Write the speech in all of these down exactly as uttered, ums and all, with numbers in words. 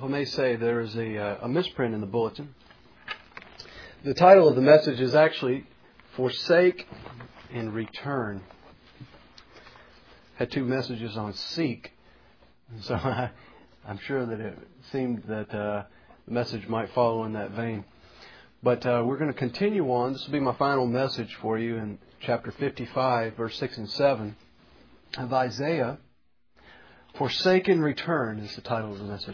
if I may say, there is a, uh, a misprint in the bulletin. The title of the message is actually Forsake and Return. Had two messages on seek. So I, I'm sure that it seemed that uh, the message might follow in that vein. But uh, we're going to continue on. This will be my final message for you in chapter fifty-five, verse six and seven of Isaiah. Forsake and Return is the title of the message.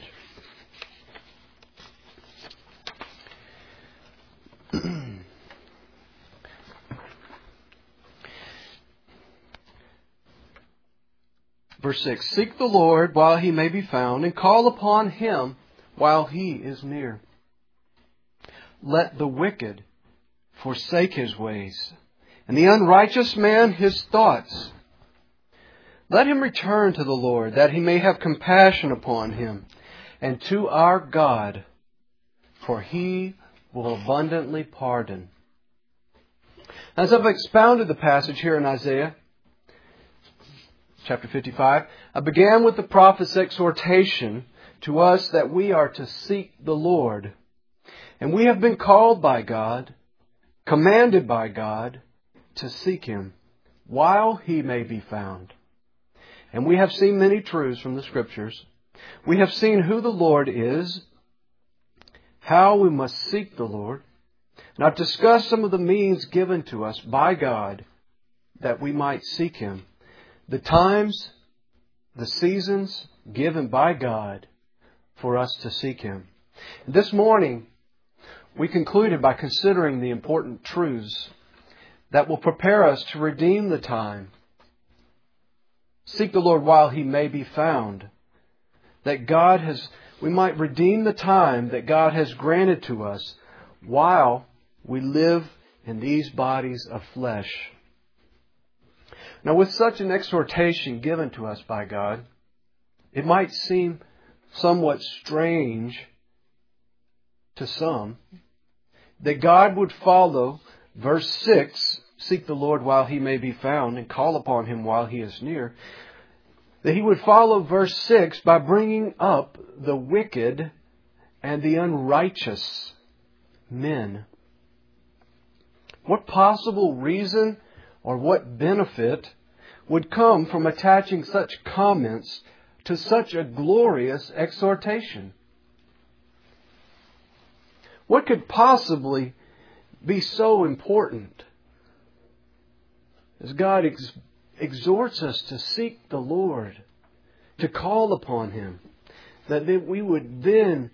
Verse six, Seek the Lord while He may be found, and call upon Him while He is near. Let the wicked forsake his ways, and the unrighteous man his thoughts. Let him return to the Lord, that He may have compassion upon him, and to our God, for He will abundantly pardon. As I've expounded the passage here in Isaiah, chapter fifty-five, I began with the prophet's exhortation to us that we are to seek the Lord. And we have been called by God, commanded by God, to seek Him while He may be found. And we have seen many truths from the Scriptures. We have seen who the Lord is, how we must seek the Lord. And I've discussed some of the means given to us by God that we might seek Him. The times, the seasons given by God for us to seek Him. This morning, we concluded by considering the important truths that will prepare us to redeem the time. Seek the Lord while He may be found. That God has, we might redeem the time that God has granted to us while we live in these bodies of flesh. Now, with such an exhortation given to us by God, it might seem somewhat strange to some that God would follow verse six, seek the Lord while He may be found and call upon Him while He is near, that He would follow verse six by bringing up the wicked and the unrighteous men. What possible reason or what benefit would come from attaching such comments to such a glorious exhortation? What could possibly be so important as God ex- exhorts us to seek the Lord, to call upon Him, that we would then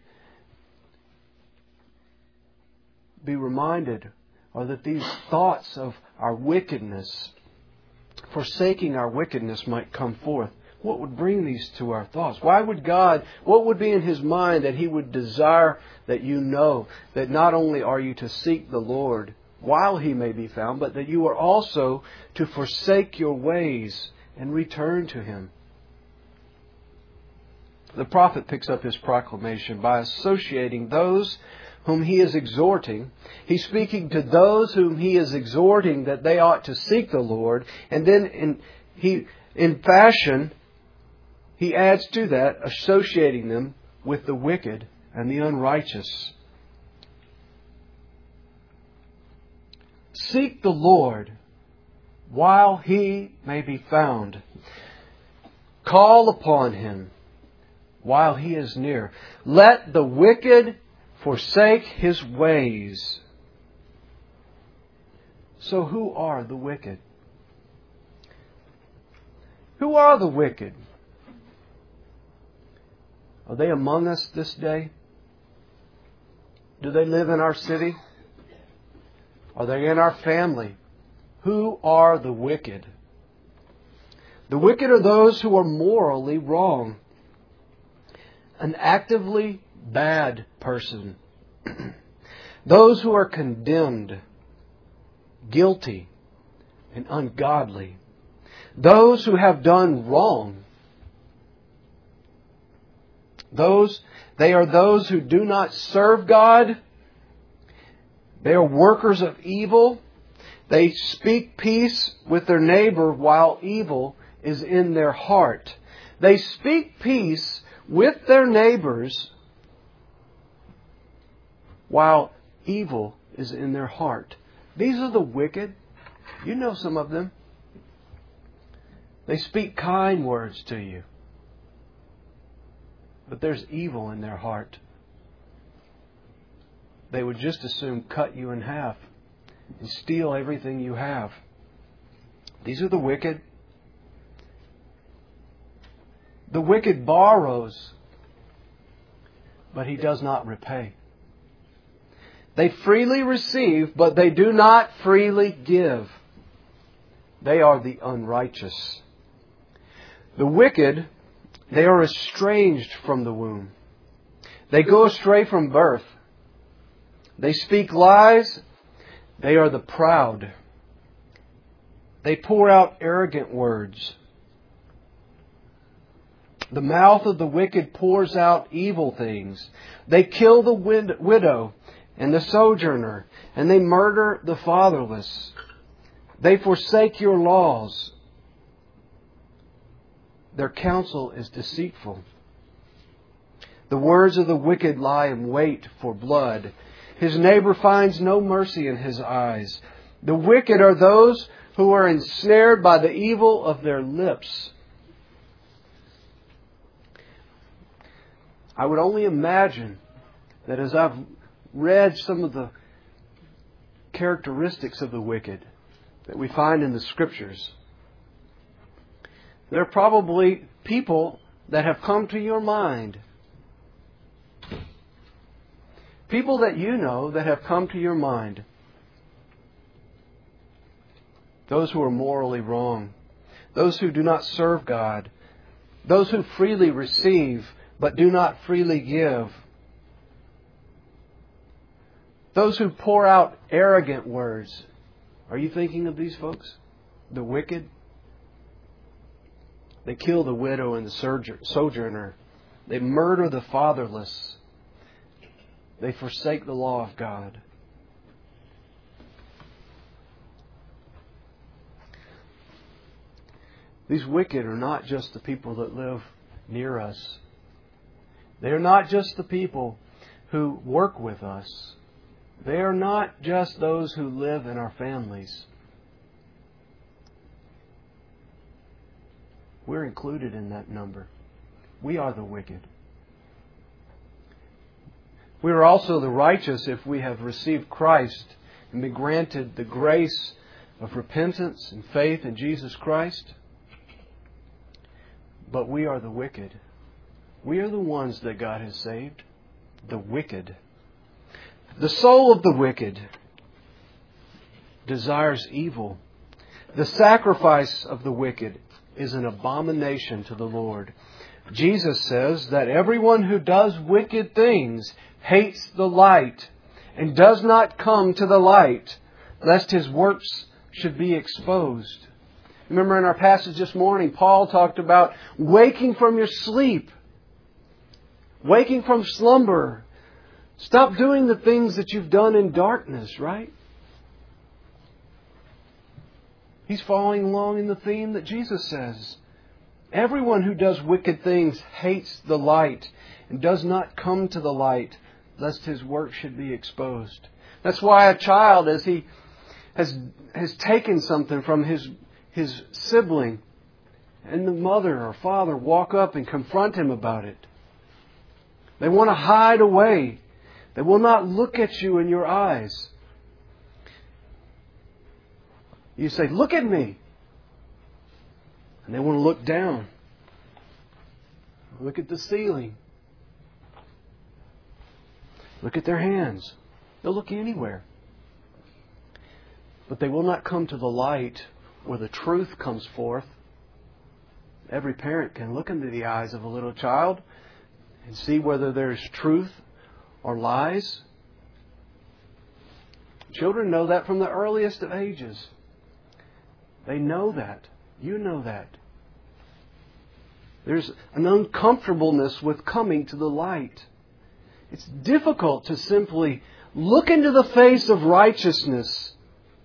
be reminded, or that these thoughts of our wickedness, forsaking our wickedness, might come forth? What would bring these to our thoughts? Why would God, what would be in His mind that He would desire that you know that not only are you to seek the Lord while He may be found, but that you are also to forsake your ways and return to Him? The prophet picks up his proclamation by associating those whom he is exhorting. He's speaking to those whom he is exhorting that they ought to seek the Lord. And then in, he, in fashion, he adds to that, associating them with the wicked and the unrighteous. Seek the Lord while He may be found. Call upon Him while He is near. Let the wicked forsake his ways. So who are the wicked? Who are the wicked? Are they among us this day? Do they live in our city? Are they in our family? Who are the wicked? The wicked are those who are morally wrong. An actively bad person. Those who are condemned, guilty, and ungodly. Those who have done wrong. Those, they are those who do not serve God. They are workers of evil. They speak peace with their neighbor while evil is in their heart. They speak peace with their neighbors while evil is in their heart. These are the wicked. You know some of them. They speak kind words to you, but there's evil in their heart. They would just as soon cut you in half and steal everything you have. These are the wicked. The wicked borrows, but he does not repay. They freely receive, but they do not freely give. They are the unrighteous. The wicked, they are estranged from the womb. They go astray from birth. They speak lies. They are the proud. They pour out arrogant words. The mouth of the wicked pours out evil things. They kill the wid- widow and the sojourner, and they murder the fatherless. They forsake your laws. Their counsel is deceitful. The words of the wicked lie in wait for blood. His neighbor finds no mercy in his eyes. The wicked are those who are ensnared by the evil of their lips. I would only imagine that as I've read some of the characteristics of the wicked that we find in the Scriptures, there are probably people that have come to your mind. People that you know that have come to your mind. Those who are morally wrong. Those who do not serve God. Those who freely receive but do not freely give. Those who pour out arrogant words. Are you thinking of these folks? The wicked? They kill the widow and the sojourner. They murder the fatherless. They forsake the law of God. These wicked are not just the people that live near us. They are not just the people who work with us. They are not just those who live in our families. We're included in that number. We are the wicked. We are also the righteous if we have received Christ and been granted the grace of repentance and faith in Jesus Christ. But we are the wicked. We are the ones that God has saved. The wicked. The soul of the wicked desires evil. The sacrifice of the wicked is an abomination to the Lord. Jesus says that everyone who does wicked things hates the light and does not come to the light, lest his works should be exposed. Remember in our passage this morning, Paul talked about waking from your sleep. Waking from slumber. Stop doing the things that you've done in darkness, right? He's following along in the theme that Jesus says. Everyone who does wicked things hates the light and does not come to the light, lest his work should be exposed. That's why a child, as he has has taken something from his his sibling, and the mother or father walk up and confront him about it, they want to hide away. They will not look at you in your eyes. You say, "Look at me." And they want to look down. Look at the ceiling. Look at their hands. They'll look anywhere. But they will not come to the light where the truth comes forth. Every parent can look into the eyes of a little child and see whether there's truth or lies. Children know that from the earliest of ages. They know that. You know that. There's an uncomfortableness with coming to the light. It's difficult to simply look into the face of righteousness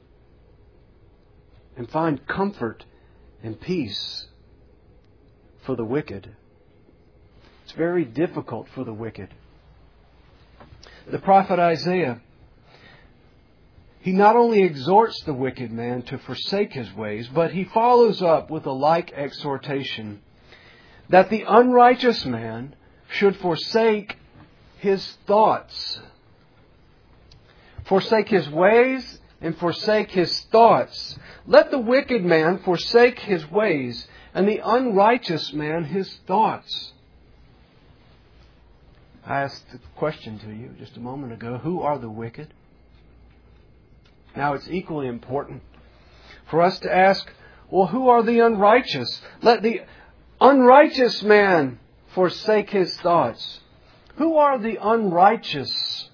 and find comfort and peace for the wicked. It's very difficult for the wicked. The prophet Isaiah, he not only exhorts the wicked man to forsake his ways, but he follows up with a like exhortation that the unrighteous man should forsake his thoughts. Forsake his ways and forsake his thoughts. Let the wicked man forsake his ways, and the unrighteous man his thoughts. I asked the question to you just a moment ago, who are the wicked? Now it's equally important for us to ask, well, who are the unrighteous? Let the unrighteous man forsake his thoughts. Who are the unrighteous?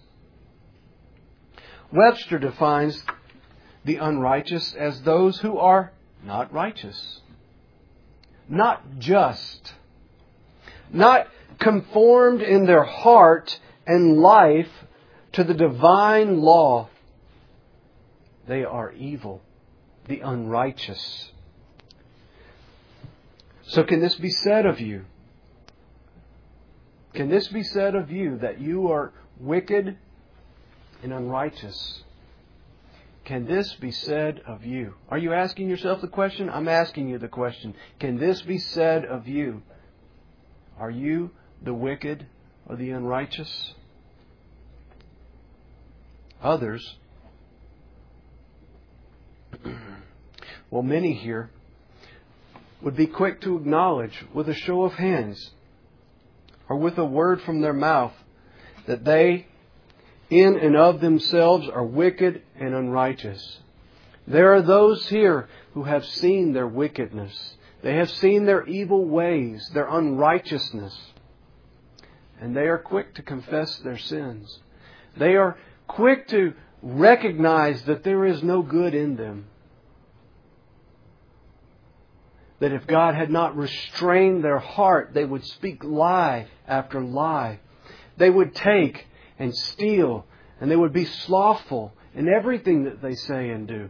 Webster defines the unrighteous as those who are not righteous, not just, not conformed in their heart and life to the divine law. They are evil, the unrighteous. So can this be said of you? Can this be said of you that you are wicked and unrighteous? Can this be said of you? Are you asking yourself the question? I'm asking you the question. Can this be said of you? Are you the wicked or the unrighteous? Others, well, many here would be quick to acknowledge with a show of hands or with a word from their mouth that they in and of themselves are wicked and unrighteous. There are those here who have seen their wickedness. They have seen their evil ways, their unrighteousness. And they are quick to confess their sins. They are quick to recognize that there is no good in them. That if God had not restrained their heart, they would speak lie after lie. They would take and steal, and they would be slothful in everything that they say and do.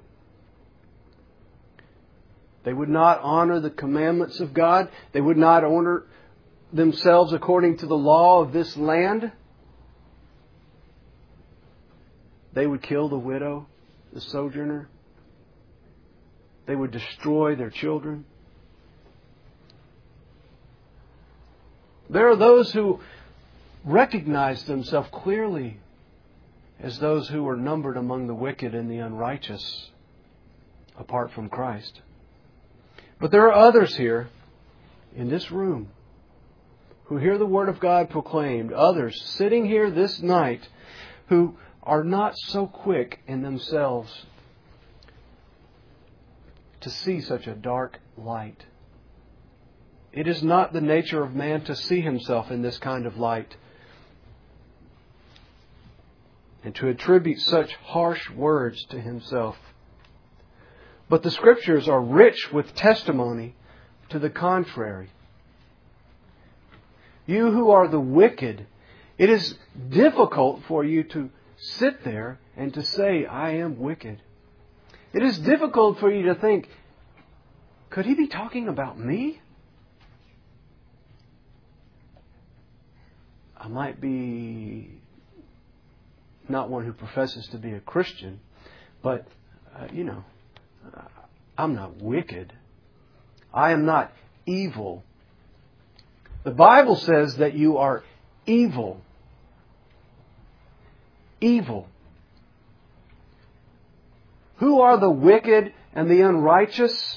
They would not honor the commandments of God. They would not honor themselves according to the law of this land. They would kill the widow, the sojourner. They would destroy their children. There are those who recognize themselves clearly as those who are numbered among the wicked and the unrighteous apart from Christ. But there are others here in this room who hear the Word of God proclaimed, others sitting here this night who are not so quick in themselves to see such a dark light. It is not the nature of man to see himself in this kind of light and to attribute such harsh words to himself. But the Scriptures are rich with testimony to the contrary. You who are the wicked, it is difficult for you to sit there and to say, I am wicked. It is difficult for you to think, could he be talking about me? I might be not one who professes to be a Christian, but, uh, you know, uh, I'm not wicked. I am not evil. The Bible says that you are evil. Evil. Who are the wicked and the unrighteous?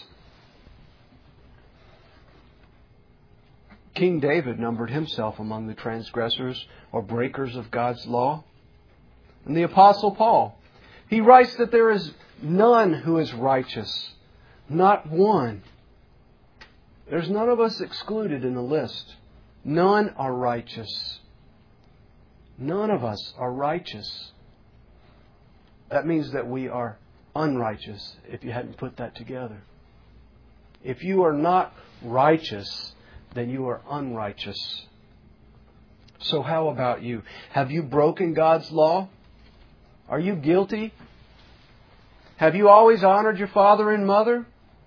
King David numbered himself among the transgressors or breakers of God's law. And the Apostle Paul, he writes that there is none who is righteous. Not one. There's none of us excluded in the list. None are righteous. None of us are righteous. That means that we are unrighteous, if you hadn't put that together. If you are not righteous, then you are unrighteous. So how about you? Have you broken God's law? Are you guilty? Have you always honored your father and mother?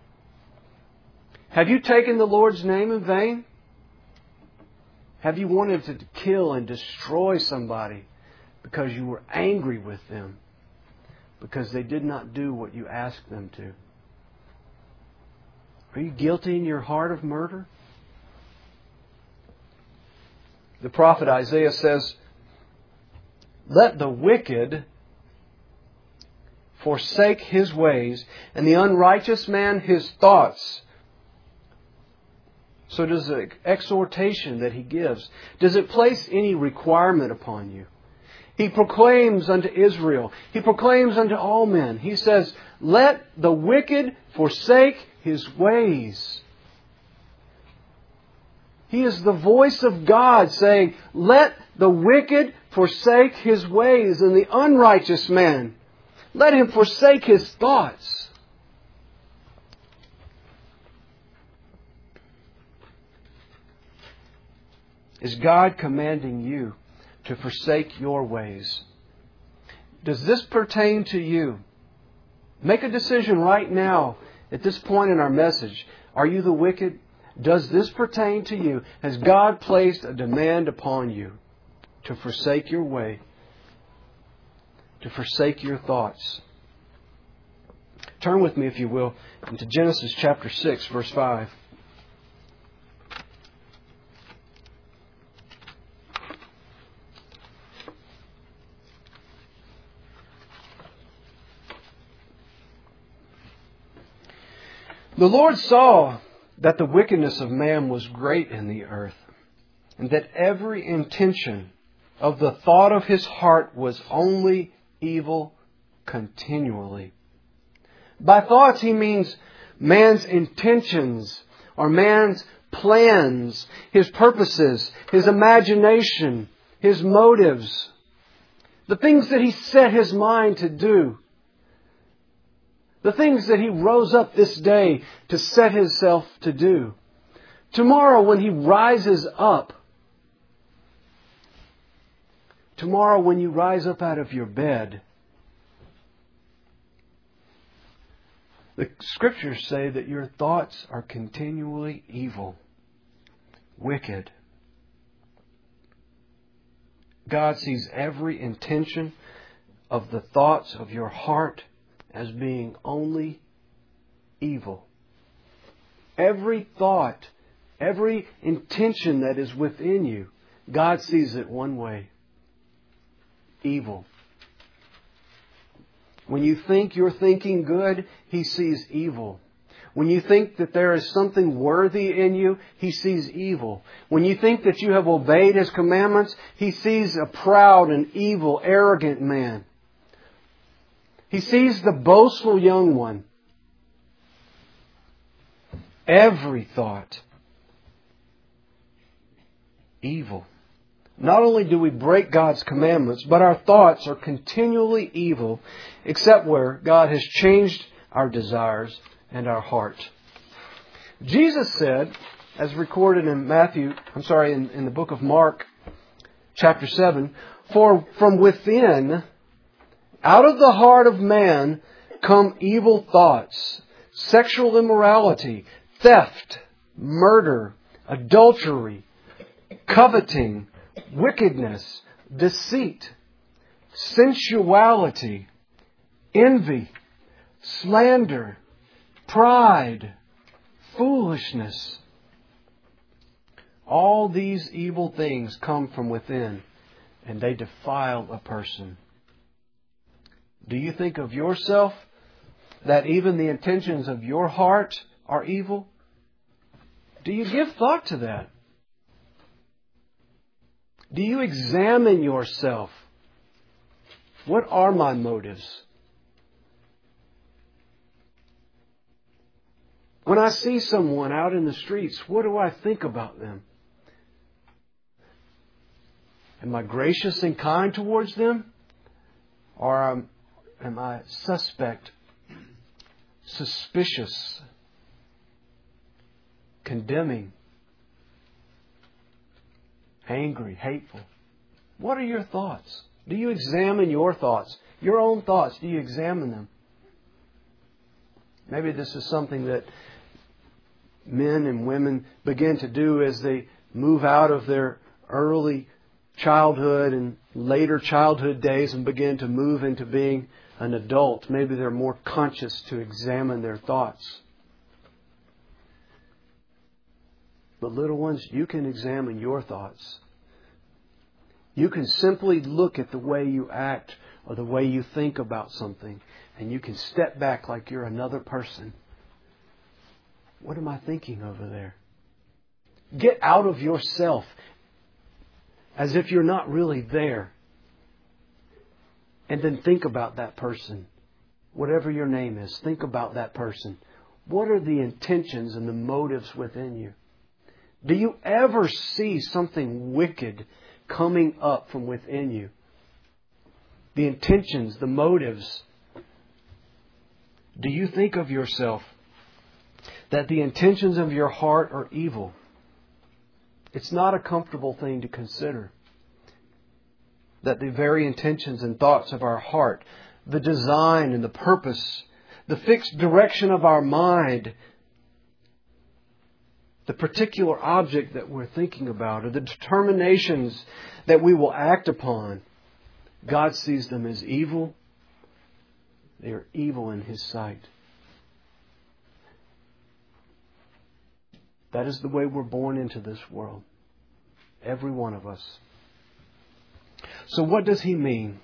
Have you taken the Lord's name in vain? Have you wanted to kill and destroy somebody because you were angry with them, because they did not do what you asked them to. Are you guilty in your heart of murder? The prophet Isaiah says, "Let the wicked forsake his ways, and the unrighteous man his thoughts." So does the exhortation that he gives, does it place any requirement upon you? He proclaims unto Israel, He proclaims unto all men, He says, "Let the wicked forsake his ways." He is the voice of God saying, "Let the wicked forsake his ways, and the unrighteous man, let him forsake his thoughts." Is God commanding you to forsake your ways? Does this pertain to you? Make a decision right now at this point in our message. Are you the wicked? Does this pertain to you? Has God placed a demand upon you to forsake your way, to forsake your thoughts? Turn with me, if you will, into Genesis chapter six, verse five. The Lord saw that the wickedness of man was great in the earth, and that every intention of the thought of his heart was only evil continually. By thoughts he means man's intentions or man's plans, his purposes, his imagination, his motives, the things that he set his mind to do. The things that he rose up this day to set himself to do. Tomorrow when he rises up, tomorrow when you rise up out of your bed, the Scriptures say that your thoughts are continually evil, wicked. God sees every intention of the thoughts of your heart as being only evil. Every thought, every intention that is within you, God sees it one way. Evil. When you think you're thinking good, He sees evil. When you think that there is something worthy in you, He sees evil. When you think that you have obeyed His commandments, He sees a proud and evil, arrogant man. He sees the boastful young one. Every thought, evil. Not only do we break God's commandments, but our thoughts are continually evil, except where God has changed our desires and our heart. Jesus said, as recorded in Matthew, I'm sorry, in, in the book of Mark, chapter seven, "For from within, out of the heart of man, come evil thoughts, sexual immorality, theft, murder, adultery, coveting, wickedness, deceit, sensuality, envy, slander, pride, foolishness." All these evil things come from within, and they defile a person. Do you think of yourself that even the intentions of your heart are evil? Do you give thought to that? Do you examine yourself? What are my motives? When I see someone out in the streets, what do I think about them? Am I gracious and kind towards them? Or am, am I suspect, suspicious, condemning, angry, hateful? What are your thoughts? Do you examine your thoughts? Your own thoughts, do you examine them? Maybe this is something that men and women begin to do as they move out of their early childhood and later childhood days and begin to move into being an adult, maybe they're more conscious to examine their thoughts. But little ones, you can examine your thoughts. You can simply look at the way you act or the way you think about something, and you can step back like you're another person. What am I thinking over there? Get out of yourself as if you're not really there. And then think about that person. Whatever your name is, think about that person. What are the intentions and the motives within you? Do you ever see something wicked coming up from within you? The intentions, the motives. Do you think of yourself that the intentions of your heart are evil? It's not a comfortable thing to consider. That the very intentions and thoughts of our heart, the design and the purpose, the fixed direction of our mind, the particular object that we're thinking about, or the determinations that we will act upon, God sees them as evil. They are evil in His sight. That is the way we're born into this world. Every one of us. So what does He mean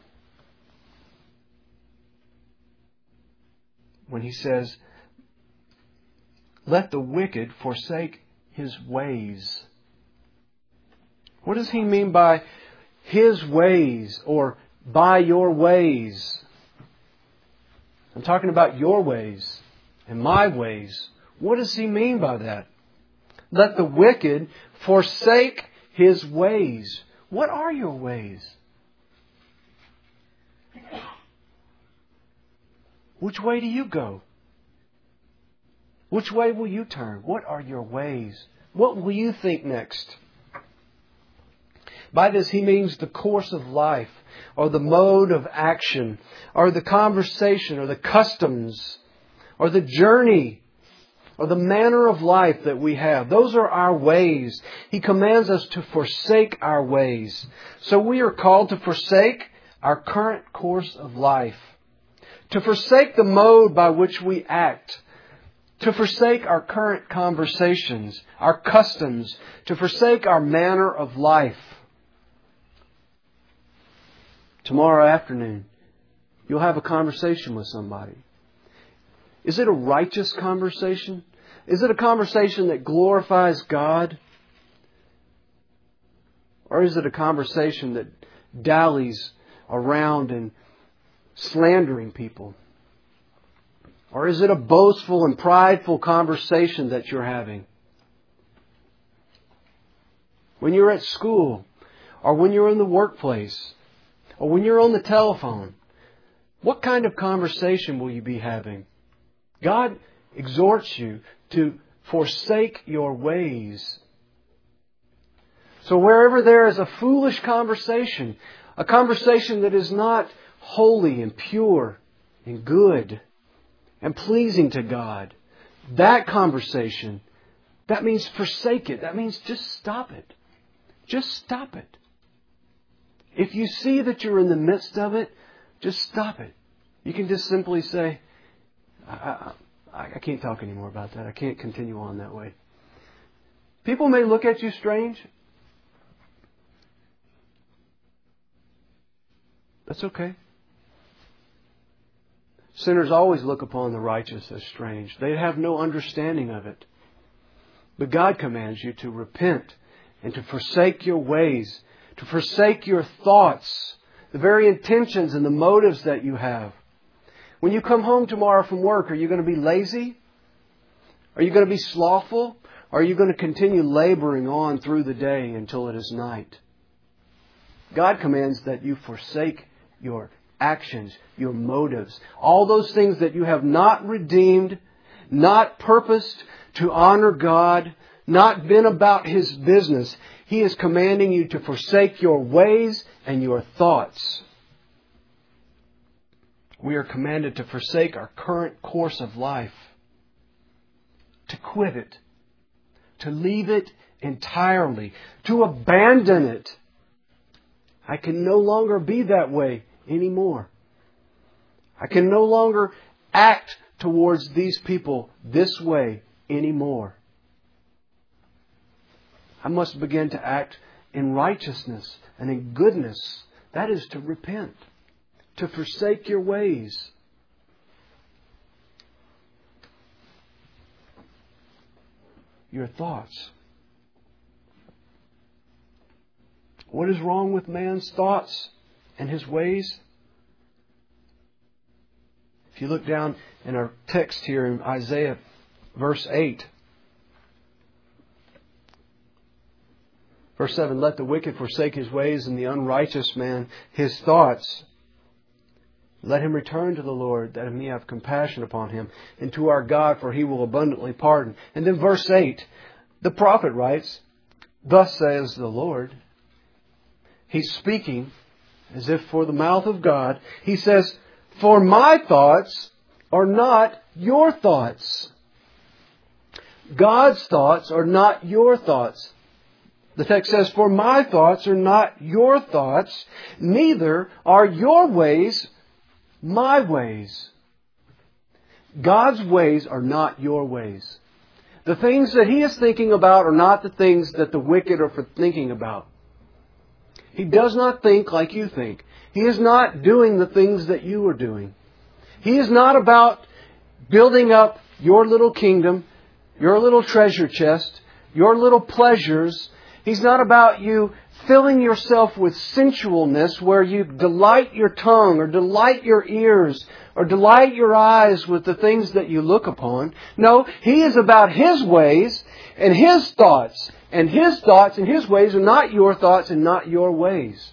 when He says, let the wicked forsake his ways? What does He mean by His ways or by your ways? I'm talking about your ways and my ways. What does He mean by that? Let the wicked forsake his ways. What are your ways? Which way do you go? Which way will you turn? What are your ways? What will you think next? By this He means the course of life, or the mode of action, or the conversation, or the customs, or the journey, or the manner of life that we have. Those are our ways. He commands us to forsake our ways. So we are called to forsake our current course of life, to forsake the mode by which we act, to forsake our current conversations, our customs, to forsake our manner of life. Tomorrow afternoon, you'll have a conversation with somebody. Is it a righteous conversation? Is it a conversation that glorifies God? Or is it a conversation that dallies around and slandering people? Or is it a boastful and prideful conversation that you're having? When you're at school, or when you're in the workplace, or when you're on the telephone, what kind of conversation will you be having? God exhorts you to forsake your ways. So wherever there is a foolish conversation, a conversation that is not holy and pure and good and pleasing to God, that conversation, that means forsake it. That means just stop it. Just stop it. If you see that you're in the midst of it, just stop it. You can just simply say, I, I, I can't talk anymore about that. I can't continue on that way. People may look at you strange. That's okay. Sinners always look upon the righteous as strange. They have no understanding of it. But God commands you to repent and to forsake your ways, to forsake your thoughts, the very intentions and the motives that you have. When you come home tomorrow from work, are you going to be lazy? Are you going to be slothful? Or are you going to continue laboring on through the day until it is night? God commands that you forsake your actions, your motives, all those things that you have not redeemed, not purposed to honor God, not been about His business. He is commanding you to forsake your ways and your thoughts. We are commanded to forsake our current course of life, to quit it, to leave it entirely, to abandon it. I can no longer be that way anymore. I can no longer act towards these people this way anymore. I must begin to act in righteousness and in goodness. That is to repent, to forsake your ways. Your thoughts. What is wrong with man's thoughts and his ways? If you look down in our text here in Isaiah verse eight. Verse seven, let the wicked forsake his ways and the unrighteous man his thoughts. Let him return to the Lord, that he may have compassion upon him, and to our God, for he will abundantly pardon. And then verse eight, the prophet writes, thus says the Lord. He's speaking as if for the mouth of God. He says, for my thoughts are not your thoughts. God's thoughts are not your thoughts. The text says, for my thoughts are not your thoughts, neither are your ways my ways. God's ways are not your ways. The things that He is thinking about are not the things that the wicked are thinking about. He does not think like you think. He is not doing the things that you are doing. He is not about building up your little kingdom, your little treasure chest, your little pleasures. He's not about you filling yourself with sensualness where you delight your tongue or delight your ears or delight your eyes with the things that you look upon. No, He is about His ways and His thoughts. And His thoughts and His ways are not your thoughts and not your ways.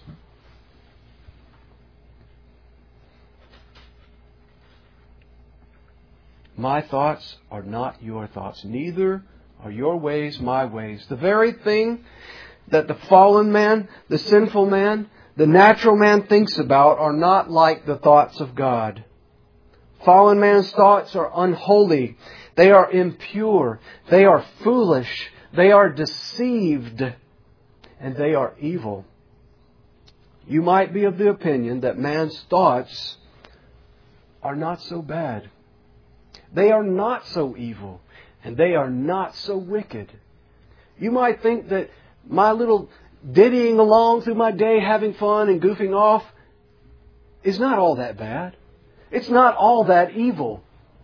My thoughts are not your thoughts. Neither are your ways my ways. The very thing that the fallen man, the sinful man, the natural man thinks about are not like the thoughts of God. Fallen man's thoughts are unholy. They are impure. They are foolish. They are deceived. And they are evil. You might be of the opinion that man's thoughts are not so bad. They are not so evil. And they are not so wicked. You might think that my little dittying along through my day, having fun and goofing off, is not all that bad. It's not all that evil.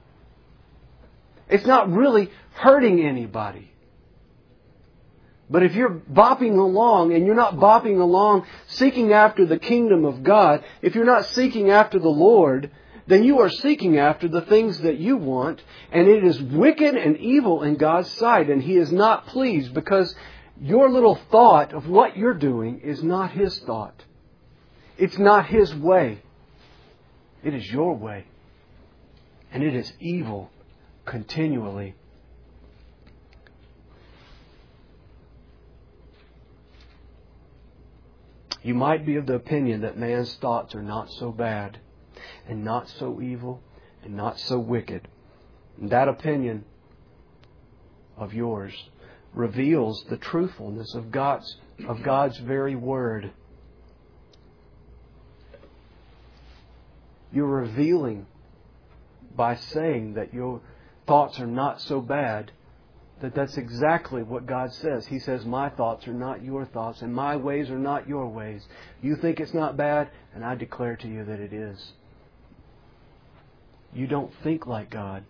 It's not really hurting anybody. But if you're bopping along and you're not bopping along seeking after the kingdom of God, if you're not seeking after the Lord, then you are seeking after the things that you want, and it is wicked and evil in God's sight, and He is not pleased because your little thought of what you're doing is not His thought. It's not His way. It is your way. And it is evil continually. You might be of the opinion that man's thoughts are not so bad and not so evil and not so wicked. And that opinion of yours reveals the truthfulness of God's, of God's very Word. You're revealing by saying that your thoughts are not so bad, that that's exactly what God says. He says, my thoughts are not your thoughts, and my ways are not your ways. You think it's not bad, and I declare to you that it is. You don't think like God.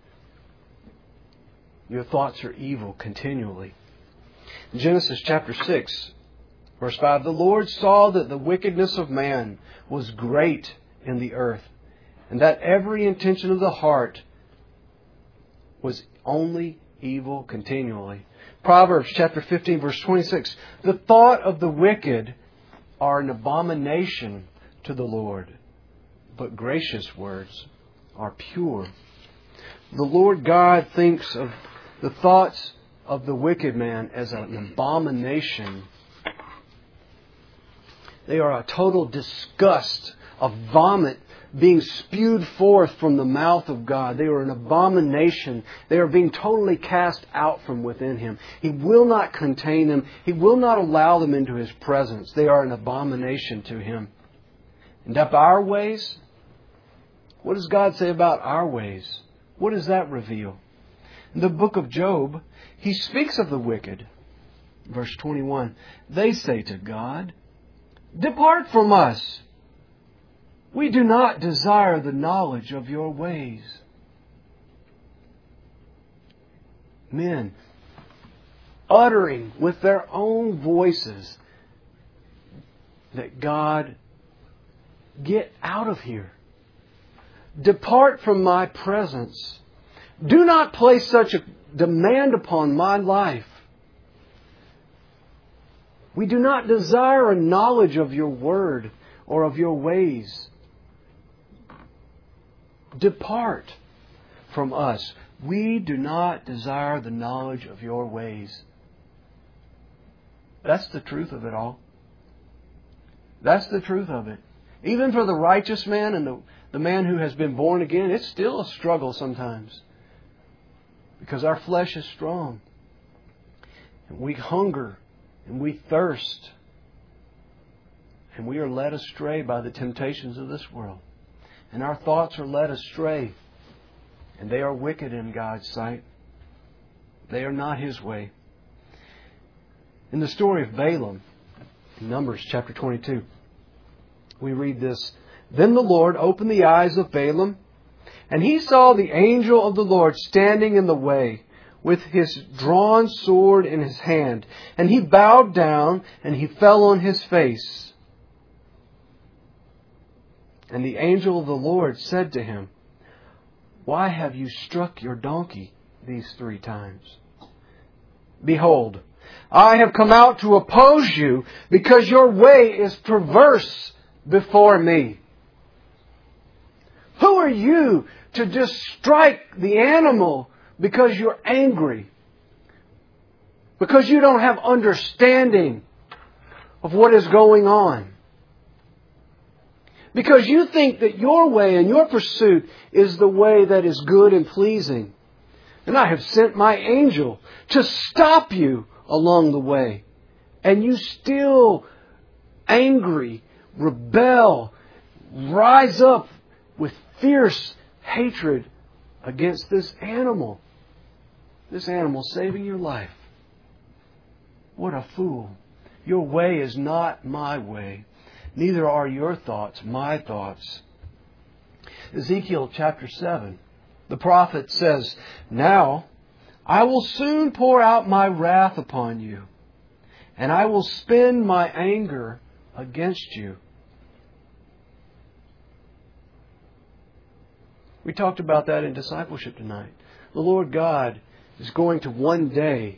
Your thoughts are evil continually. In Genesis chapter six, verse five, the Lord saw that the wickedness of man was great in the earth, and that every intention of the heart was only evil continually. Proverbs chapter fifteen, verse twenty-six, the thought of the wicked are an abomination to the Lord, but gracious words are pure. The Lord God thinks of the thoughts of the wicked man as an abomination. They are a total disgust, a vomit being spewed forth from the mouth of God. They are an abomination. They are being totally cast out from within Him. He will not contain them. He will not allow them into His presence. They are an abomination to Him. And up our ways, what does God say about our ways? What does that reveal? In the book of Job, He speaks of the wicked. Verse twenty-one, they say to God, "Depart from us. We do not desire the knowledge of your ways." Men uttering with their own voices that God, get out of here. Depart from my presence. Do not place such a demand upon my life. We do not desire a knowledge of your word or of your ways. Depart from us. We do not desire the knowledge of your ways. That's the truth of it all. That's the truth of it. Even for the righteous man and the, the man who has been born again, it's still a struggle sometimes. Because our flesh is strong. And we hunger. And we thirst. And we are led astray by the temptations of this world. And our thoughts are led astray. And they are wicked in God's sight. They are not His way. In the story of Balaam, in Numbers chapter twenty-two, we read this. Then the Lord opened the eyes of Balaam, and he saw the angel of the Lord standing in the way, with his drawn sword in his hand. And he bowed down, and he fell on his face. And the angel of the Lord said to him, "Why have you struck your donkey these three times? Behold, I have come out to oppose you, because your way is perverse before me." Who are you to just strike the animal because you're angry? Because you don't have understanding of what is going on? Because you think that your way and your pursuit is the way that is good and pleasing. And I have sent my angel to stop you along the way. And you still angry, rebel, rise up with fierce hatred against this animal. This animal saving your life. What a fool. Your way is not my way. Neither are your thoughts my thoughts. Ezekiel chapter seven. The prophet says, "Now I will soon pour out my wrath upon you, and I will spend my anger against you." We talked about that in discipleship tonight. The Lord God is going to one day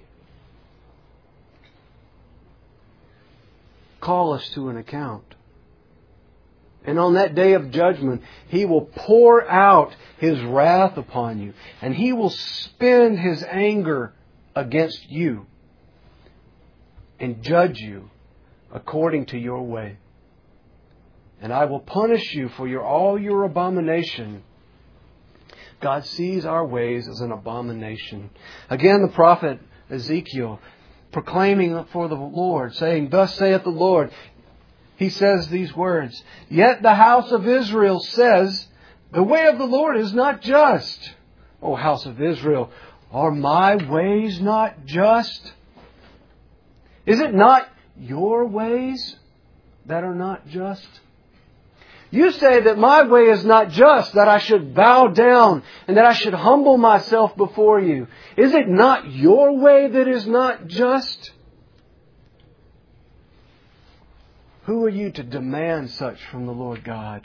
call us to an account. And on that day of judgment, He will pour out His wrath upon you. And He will spend His anger against you and judge you according to your way. And I will punish you for your all your abomination. God sees our ways as an abomination. Again, the prophet Ezekiel proclaiming for the Lord, saying, "Thus saith the Lord." He says these words, "Yet the house of Israel says, the way of the Lord is not just." O house of Israel, are my ways not just? Is it not your ways that are not just? You say that my way is not just, that I should bow down and that I should humble myself before you. Is it not your way that is not just? Who are you to demand such from the Lord God?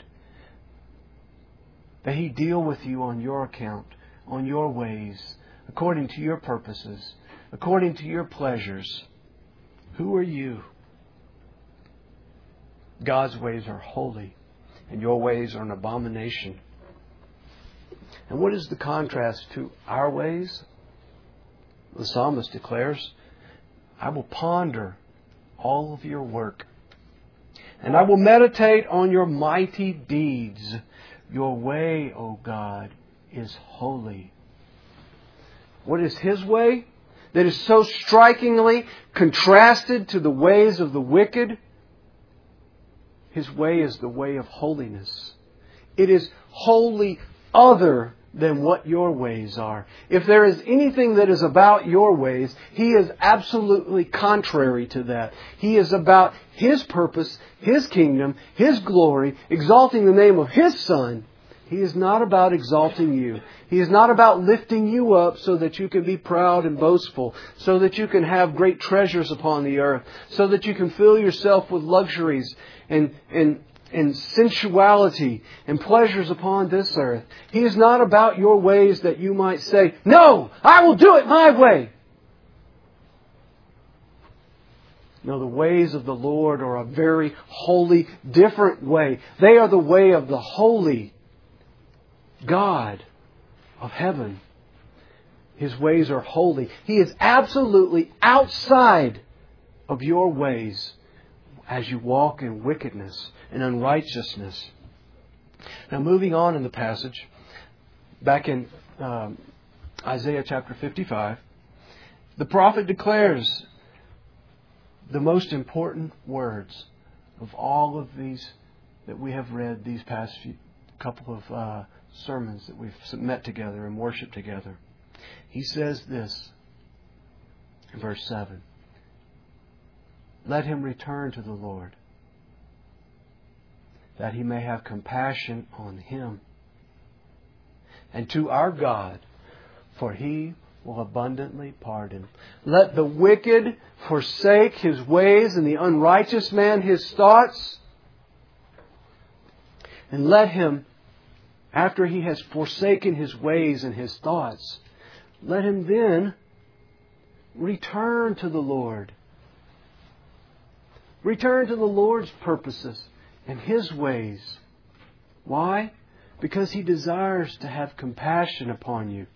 That He deal with you on your account, on your ways, according to your purposes, according to your pleasures. Who are you? God's ways are holy, and your ways are an abomination. And what is the contrast to our ways? The psalmist declares, "I will ponder all of your work, and I will meditate on your mighty deeds. Your way, O God, is holy. What is His way that is so strikingly contrasted to the ways of the wicked? His way is the way of holiness. It is wholly other than what your ways are. If there is anything that is about your ways, He is absolutely contrary to that. He is about His purpose, His kingdom, His glory, exalting the name of His Son. He is not about exalting you. He is not about lifting you up so that you can be proud and boastful, so that you can have great treasures upon the earth, so that you can fill yourself with luxuries and, and, and sensuality and pleasures upon this earth. He is not about your ways that you might say, "No, I will do it my way." No, the ways of the Lord are a very holy, different way. They are the way of the holy God of heaven. His ways are holy. He is absolutely outside of your ways as you walk in wickedness and unrighteousness. Now, moving on in the passage, back in um, Isaiah chapter fifty-five, the prophet declares the most important words of all of these that we have read these past few couple of uh, sermons that we've met together and worshiped together. He says this in verse seven. Let him return to the Lord, that He may have compassion on him, and to our God, for He will abundantly pardon. Let the wicked forsake his ways, and the unrighteous man his thoughts, and let him, after he has forsaken his ways and his thoughts, let him then return to the Lord. Return to the Lord's purposes and His ways. Why? Because He desires to have compassion upon you.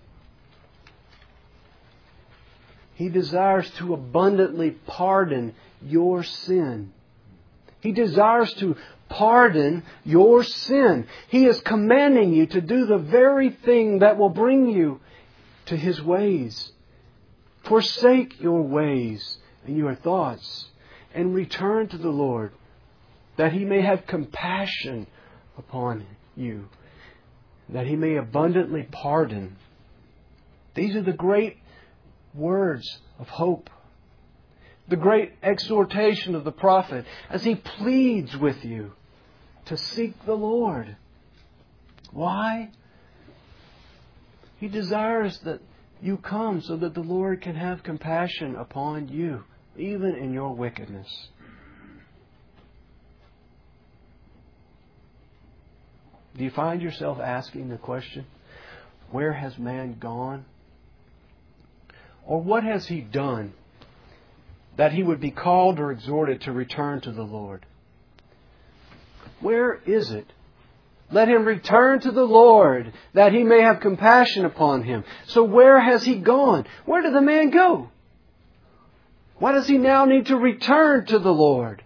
He desires to abundantly pardon your sin. He desires to pardon your sin. He is commanding you to do the very thing that will bring you to His ways. Forsake your ways and your thoughts and return to the Lord, that He may have compassion upon you, that He may abundantly pardon. These are the great words of hope, the great exhortation of the prophet as he pleads with you to seek the Lord. Why? He desires that you come so that the Lord can have compassion upon you, even in your wickedness. Do you find yourself asking the question, where has man gone? Or what has he done that he would be called or exhorted to return to the Lord? Where is it? Let him return to the Lord, that He may have compassion upon him. So where has he gone? Where did the man go? Why does he now need to return to the Lord?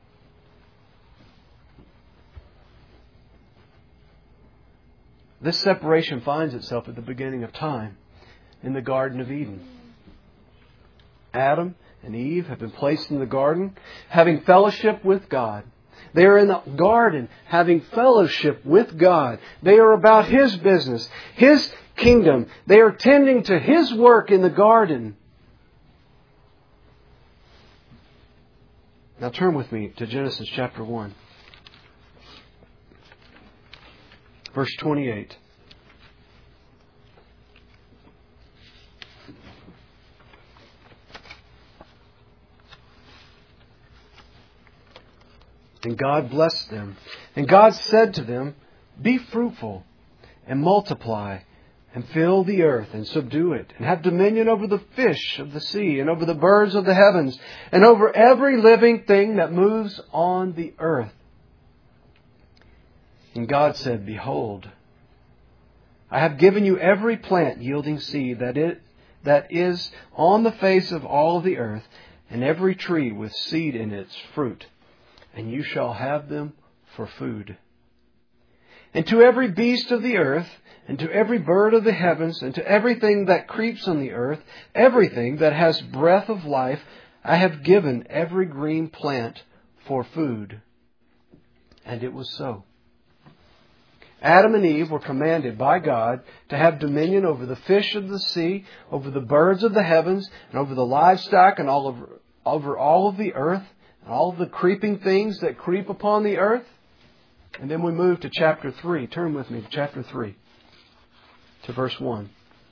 This separation finds itself at the beginning of time in the Garden of Eden. Adam and Eve have been placed in the garden, having fellowship with God. They are in the garden, having fellowship with God. They are about His business, His kingdom. They are tending to His work in the garden. Now turn with me to Genesis chapter one. Verse twenty-eight. And God blessed them. And God said to them, "Be fruitful and multiply and fill the earth and subdue it, and have dominion over the fish of the sea and over the birds of the heavens and over every living thing that moves on the earth." And God said, "Behold, I have given you every plant yielding seed that it that is on the face of all the earth, and every tree with seed in its fruit, and you shall have them for food. And to every beast of the earth, and to every bird of the heavens, and to everything that creeps on the earth, everything that has breath of life, I have given every green plant for food. And it was so. Adam and Eve were commanded by God to have dominion over the fish of the sea, over the birds of the heavens, and over the livestock, and all over, over all of the earth, and all of the creeping things that creep upon the earth. And then we move to chapter three. Turn with me to chapter three, to verse one.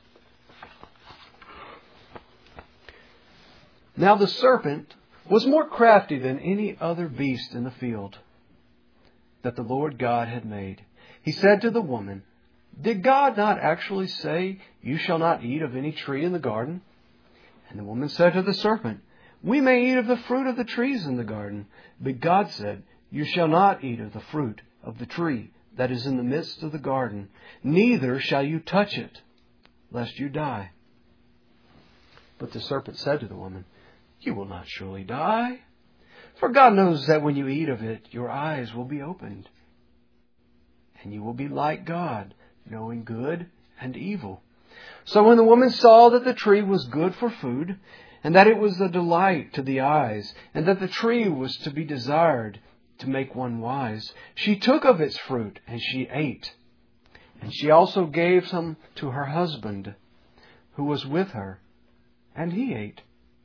Now the serpent was more crafty than any other beast in the field that the Lord God had made. He said to the woman, "Did God not actually say, 'You shall not eat of any tree in the garden'?" And the woman said to the serpent, "We may eat of the fruit of the trees in the garden. But God said, 'You shall not eat of the fruit of the tree that is in the midst of the garden, neither shall you touch it, lest you die.' But the serpent said to the woman, 'You will not surely die. For God knows that when you eat of it, your eyes will be opened, and you will be like God, knowing good and evil.' So when the woman saw that the tree was good for food, and that it was a delight to the eyes, and that the tree was to be desired to make one wise, she took of its fruit, and she ate. And she also gave some to her husband, who was with her, and he ate.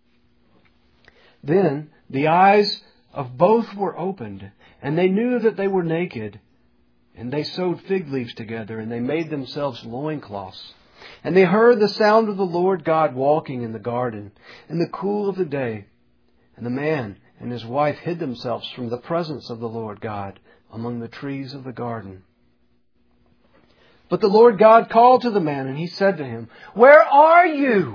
Then the eyes of both were opened, and they knew that they were naked. And they sewed fig leaves together, and they made themselves loincloths. And they heard the sound of the Lord God walking in the garden in the cool of the day. And the man and his wife hid themselves from the presence of the Lord God among the trees of the garden. But the Lord God called to the man, and He said to him, "Where are you?"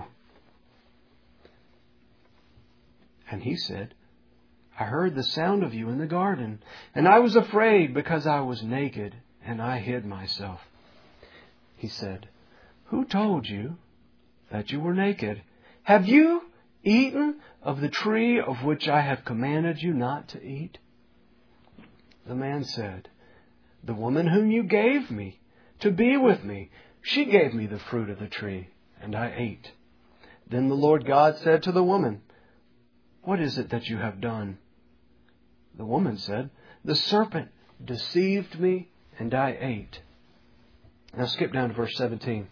And he said, "I heard the sound of you in the garden, and I was afraid because I was naked, and I hid myself." He said, "Who told you that you were naked? Have you eaten of the tree of which I have commanded you not to eat?" The man said, "The woman whom you gave me to be with me, she gave me the fruit of the tree, and I ate." Then the Lord God said to the woman, "What is it that you have done?" The woman said, "The serpent deceived me, and I ate." Now skip down to verse seventeen.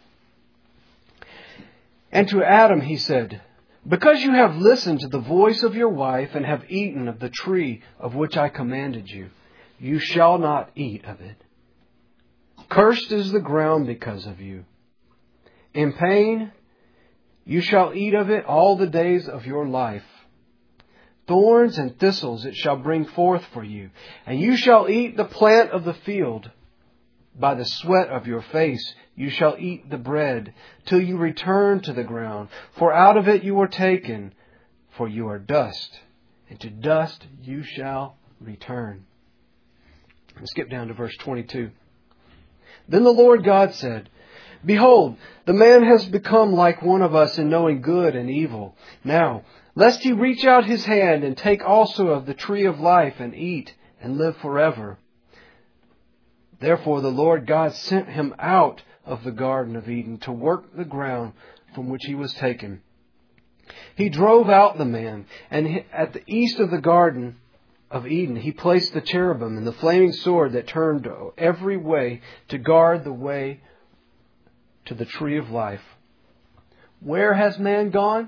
And to Adam he said, "Because you have listened to the voice of your wife and have eaten of the tree of which I commanded you, you shall not eat of it. Cursed is the ground because of you. In pain you shall eat of it all the days of your life. Thorns and thistles it shall bring forth for you, and you shall eat the plant of the field. By the sweat of your face you shall eat the bread, till you return to the ground. For out of it you were taken, for you are dust, and to dust you shall return." And skip down to verse twenty-two. Then the Lord God said, "Behold, the man has become like one of us in knowing good and evil. Now, lest he reach out his hand and take also of the tree of life and eat and live forever." Therefore the Lord God sent him out of the Garden of Eden to work the ground from which he was taken. He drove out the man, and at the east of the Garden of Eden he placed the cherubim and the flaming sword that turned every way to guard the way to the tree of life. Where has man gone?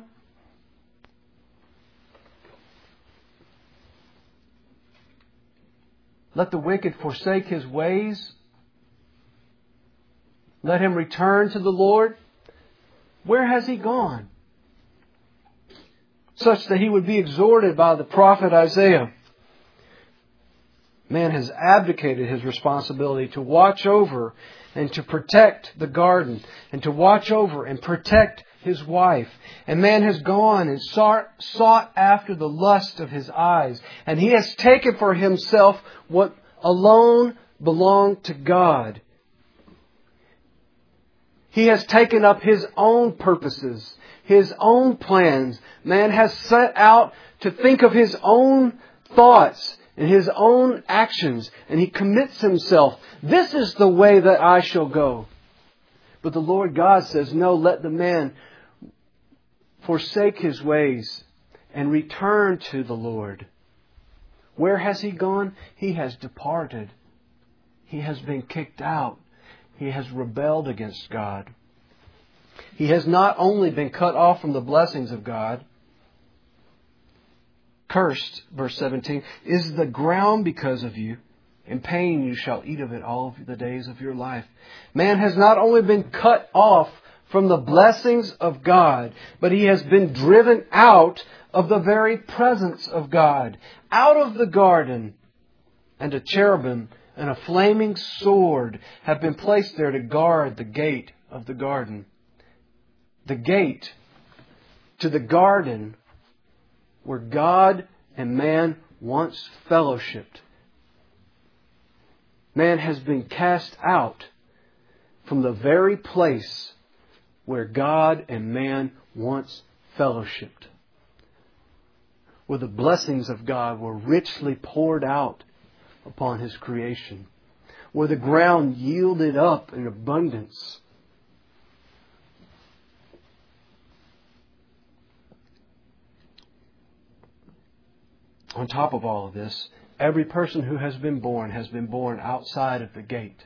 Let the wicked forsake his ways. Let him return to the Lord. Where has he gone? Such that he would be exhorted by the prophet Isaiah. Man has abdicated his responsibility to watch over and to protect the garden, and to watch over and protect his wife. And man has gone and sought, sought after the lust of his eyes. And he has taken for himself what alone belonged to God. He has taken up his own purposes, his own plans. Man has set out to think of his own thoughts in his own actions, and he commits himself. This is the way that I shall go. But the Lord God says, no, let the man forsake his ways and return to the Lord. Where has he gone? He has departed. He has been kicked out. He has rebelled against God. He has not only been cut off from the blessings of God. Cursed, verse seventeen, is the ground because of you. In pain you shall eat of it all of the days of your life. Man has not only been cut off from the blessings of God, but he has been driven out of the very presence of God, out of the garden. And a cherubim and a flaming sword have been placed there to guard the gate of the garden. The gate to the garden where God and man once fellowshipped. Man has been cast out from the very place where God and man once fellowshipped, where the blessings of God were richly poured out upon His creation, where the ground yielded up in abundance. On top of all of this, every person who has been born has been born outside of the gate.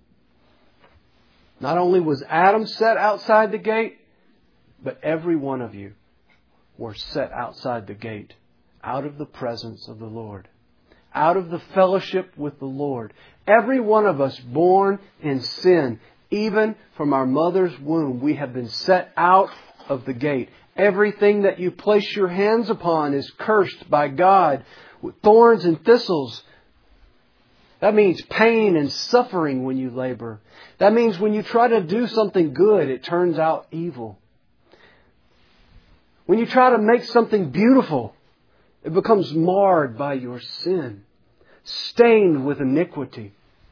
Not only was Adam set outside the gate, but every one of you were set outside the gate, out of the presence of the Lord, out of the fellowship with the Lord. Every one of us born in sin, even from our mother's womb, we have been set out of the gate. Everything that you place your hands upon is cursed by God with thorns and thistles. That means pain and suffering when you labor. That means when you try to do something good, it turns out evil. When you try to make something beautiful, it becomes marred by your sin, stained with iniquity.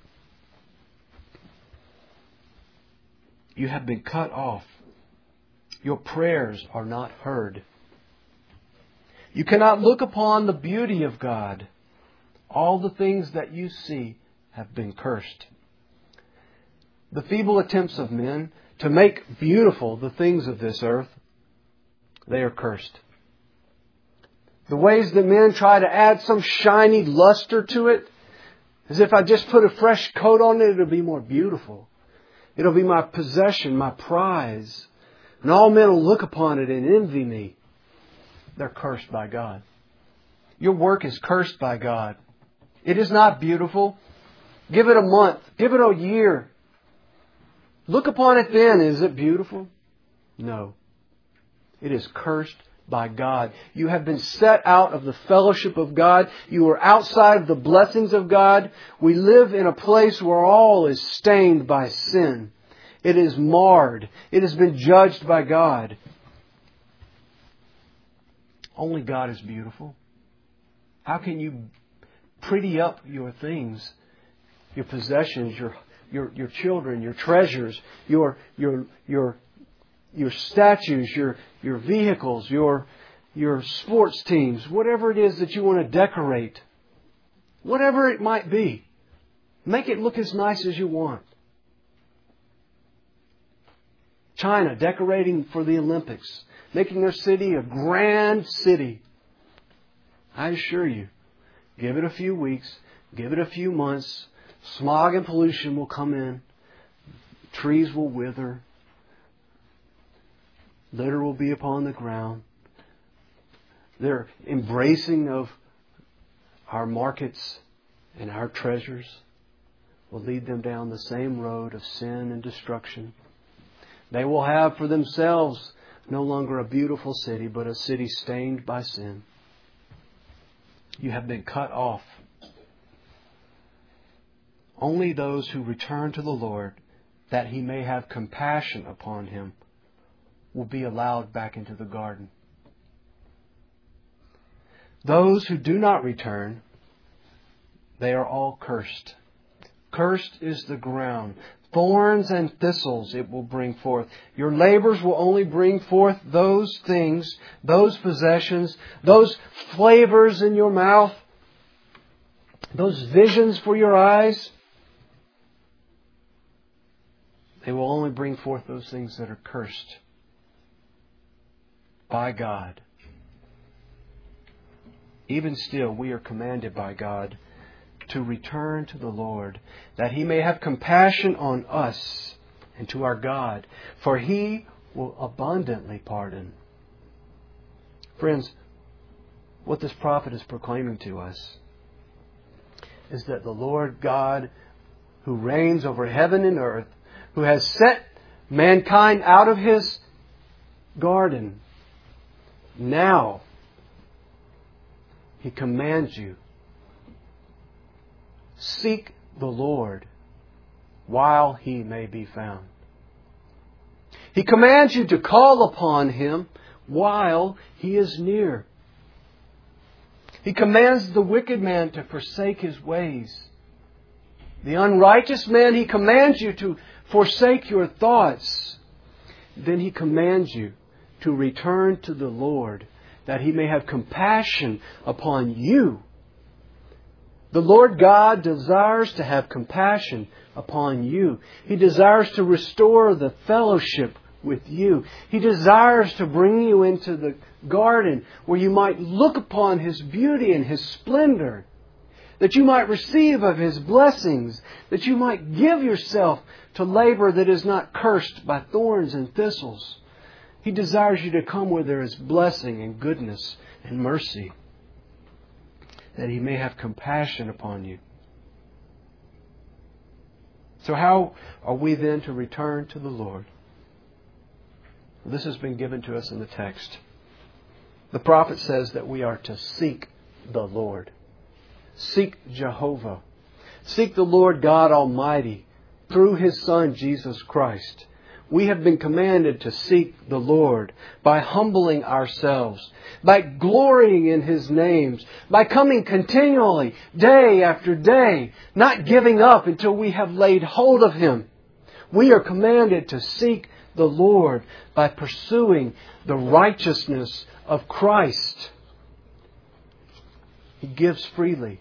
You have been cut off. Your prayers are not heard. You cannot look upon the beauty of God. All the things that you see have been cursed. The feeble attempts of men to make beautiful the things of this earth, they are cursed. The ways that men try to add some shiny luster to it, as if I just put a fresh coat on it, it'll be more beautiful. It'll be my possession, my prize. And all men will look upon it and envy me. They're cursed by God. Your work is cursed by God. It is not beautiful. Give it a month. Give it a year. Look upon it then. Is it beautiful? No. It is cursed by God. You have been set out of the fellowship of God. You are outside of the blessings of God. We live in a place where all is stained by sin. It is marred. It has been judged by God. Only God is beautiful. How can you pretty up your things, your possessions, your your your children, your treasures, your your your your statues, your your vehicles, your your sports teams, whatever it is that you want to decorate, whatever it might be, make it look as nice as you want. China decorating for the Olympics, making their city a grand city. I assure you, give it a few weeks, give it a few months, smog and pollution will come in, trees will wither, litter will be upon the ground. Their embracing of our markets and our treasures will lead them down the same road of sin and destruction. They will have for themselves no longer a beautiful city, but a city stained by sin. You have been cut off. Only those who return to the Lord, that He may have compassion upon him, will be allowed back into the garden. Those who do not return, they are all cursed. Cursed is the ground. Thorns and thistles it will bring forth. Your labors will only bring forth those things, those possessions, those flavors in your mouth those visions for your eyes, they will only bring forth those things that are cursed by God. Even still, we are commanded by God to return to the Lord, that He may have compassion on us and to our God, for He will abundantly pardon. Friends, what this prophet is proclaiming to us is that the Lord God, who reigns over heaven and earth, who has set mankind out of His garden, now He commands you, seek the Lord while He may be found. He commands you to call upon Him while He is near. He commands the wicked man to forsake his ways. The unrighteous man, He commands you to forsake your thoughts. Then He commands you to return to the Lord, that He may have compassion upon you. The Lord God desires to have compassion upon you. He desires to restore the fellowship with you. He desires to bring you into the garden where you might look upon His beauty and His splendor, that you might receive of His blessings, that you might give yourself to labor that is not cursed by thorns and thistles. He desires you to come where there is blessing and goodness and mercy, that He may have compassion upon you. So how are we then to return to the Lord? This has been given to us in the text. The prophet says that we are to seek the Lord. Seek Jehovah. Seek the Lord God Almighty through His Son, Jesus Christ. We have been commanded to seek the Lord by humbling ourselves, by glorying in His names, by coming continually, day after day, not giving up until we have laid hold of Him. We are commanded to seek the Lord by pursuing the righteousness of Christ. He gives freely.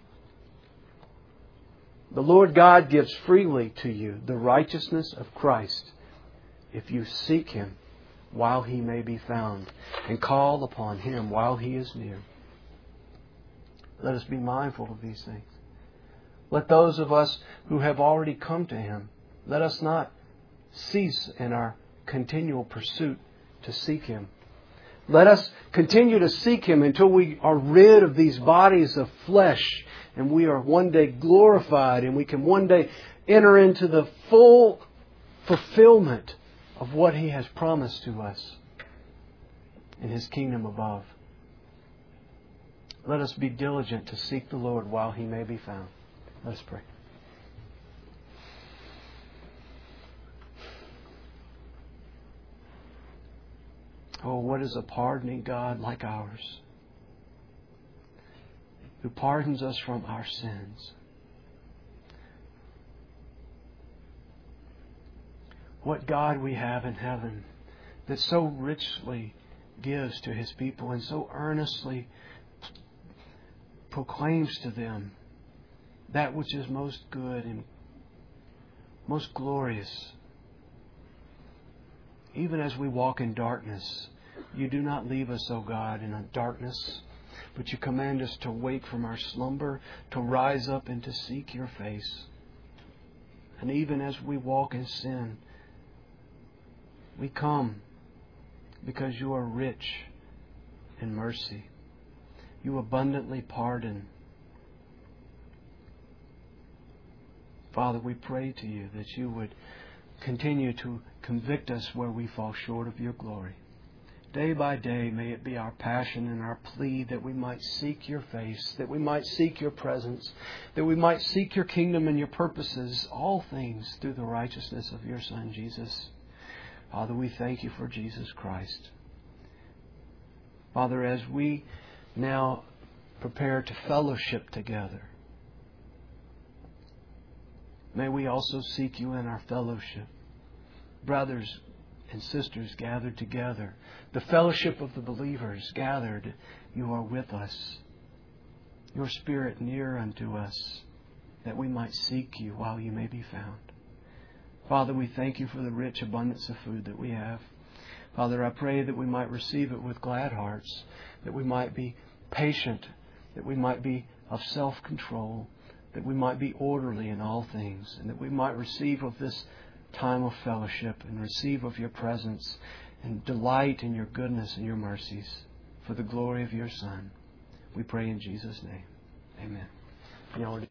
The Lord God gives freely to you the righteousness of Christ if you seek Him while He may be found and call upon Him while He is near. Let us be mindful of these things. Let those of us who have already come to Him, let us not cease in our continual pursuit to seek Him. Let us continue to seek Him until we are rid of these bodies of flesh and we are one day glorified and we can one day enter into the full fulfillment of what He has promised to us in His kingdom above. Let us be diligent to seek the Lord while He may be found. Let us pray. Oh, what is a pardoning God like ours, who pardons us from our sins. What God we have in heaven that so richly gives to His people and so earnestly proclaims to them that which is most good and most glorious. Even as we walk in darkness, You do not leave us, O God, in a darkness, but You command us to wake from our slumber, to rise up and to seek Your face. And even as we walk in sin, we come because You are rich in mercy. You abundantly pardon. Father, we pray to You that You would continue to convict us where we fall short of Your glory. Day by day, may it be our passion and our plea that we might seek Your face, that we might seek Your presence, that we might seek Your kingdom and Your purposes, all things through the righteousness of Your Son, Jesus. Father, we thank You for Jesus Christ. Father, as we now prepare to fellowship together, may we also seek You in our fellowship. Brothers and sisters gathered together, the fellowship of the believers gathered, You are with us. your Spirit near unto us, that we might seek you while you may be found. Father, we thank you for the rich abundance of food that we have. Father, I pray that we might receive it with glad hearts, that we might be patient, that we might be of self-control, that we might be orderly in all things, and that we might receive of this time of fellowship and receive of your presence and delight in your goodness and your mercies for the glory of your Son. We pray in Jesus' name. Amen. You know,